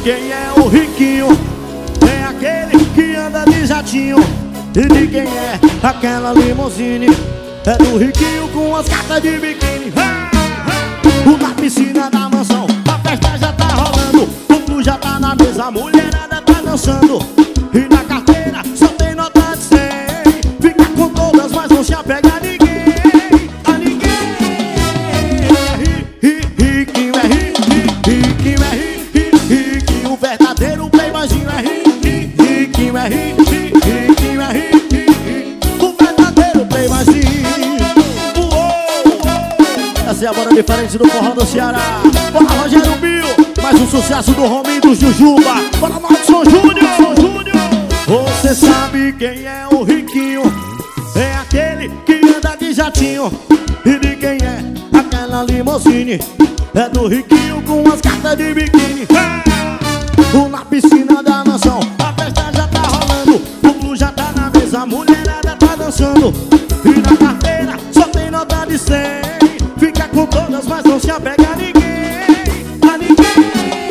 quem é o riquinho? É aquele que anda de jatinho. E de quem é aquela limusine? É do riquinho com as cartas de biquíni. Na piscina da mansão, a festa já tá rolando, o flu já tá na mesa, a mulherada tá dançando. E na carteira só tem nota de 100. Fica com todas, mas não se apega a ninguém. A ninguém. Riquinho é riquinho é riquinho. O verdadeiro playboyzinho é riquinho é riquinho é riquinho. O verdadeiro playboyzinho. Essa é a banda diferente do forró do Ceará. Bora Rogério Bill, mais um sucesso do Rominho do Jujuba. Bora Marcos Júnior. Você sabe quem é o riquinho? É aquele que anda de jatinho. E de quem é aquela limusine? É do riquinho com as cartas de biquíni. Na piscina da mansão, a festa já tá rolando, o flu já tá na mesa, a mulherada tá dançando. E na carteira só tem nota de 100. Fica com todas, mas não se apega a ninguém. A ninguém.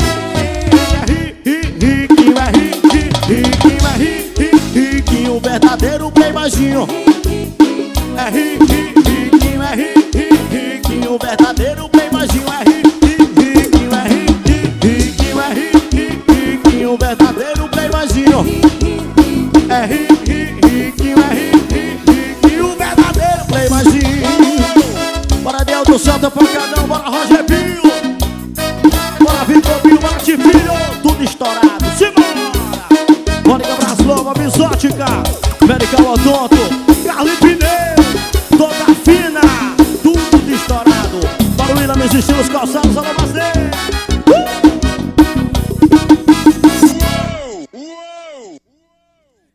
Riquinho é riquinho é riquinho. O verdadeiro playboyzinho é riquinho é riquinho. O verdadeiro playboyzinho é riquinho é riquinho é riquinho. O verdadeiro playboyzinho é riquinho é riquinho. O verdadeiro playboyzinho. Bora Delto, Celta, Pancadão, bora Roger Bill. Bora Vitor Bill, bora Tifilho, tudo estourado, simbora. Mônica Braslova, Bisótica, Medical Odonto, Carlos Pneu, toda fina, tudo estourado. Para o William, estilos calçados, alô, parceiro.